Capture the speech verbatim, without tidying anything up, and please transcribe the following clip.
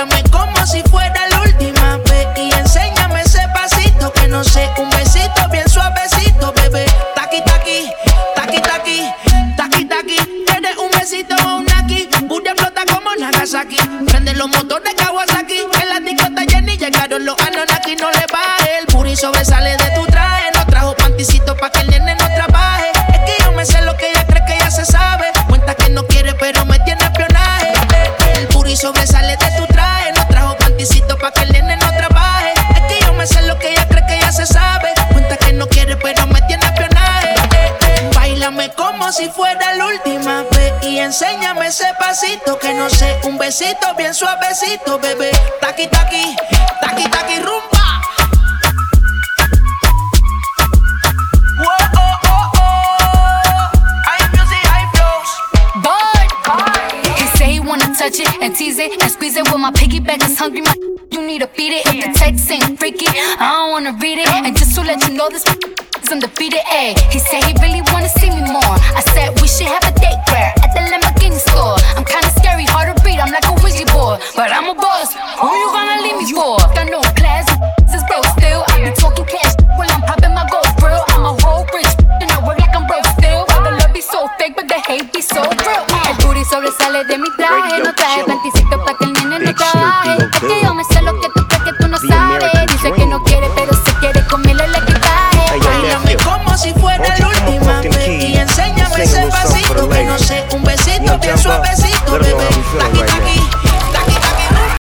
Báilame como si fuera la última vez y enséñame ese pasito que no sé, un besito bien suavecito, bebé. Taqui, taqui, taqui, taqui, taqui, taqui. ¿Quieres un besito o un aquí? Booty explota como Nagasaki. Prende los motores Kawasaki. En la discota Jenny llegaron los Anunnaki. No le baje, el booty sobresale de tu traje. No trajo panticito pa' que el nene no trabaje. Es que yo me sé lo que ella cree que ya se sabe. Cuenta que no quiere pero me tiene espionaje. El booty sobresale de tu traje. No trajo panticito pa' que el nene no trabaje. Es que yo me sé lo que ella cree que ya se sabe. Cuenta que no quiere pero me tiene espionaje. Báilame como si fuera la última vez y enséñame ese pasito que no sé, un besito bien suavecito, bebé. Taqui, taqui, taqui, taqui, rumba. Whoa, oh, oh, oh. High music, high flows. Boy, he say he wanna touch it and tease it and squeeze it. When my piggyback is hungry, my you need to feed it. If the text ain't freaky, I don't wanna read it. And just to let you know this is undefeated, ayy. He said he really wanna see me more. I said we should have a date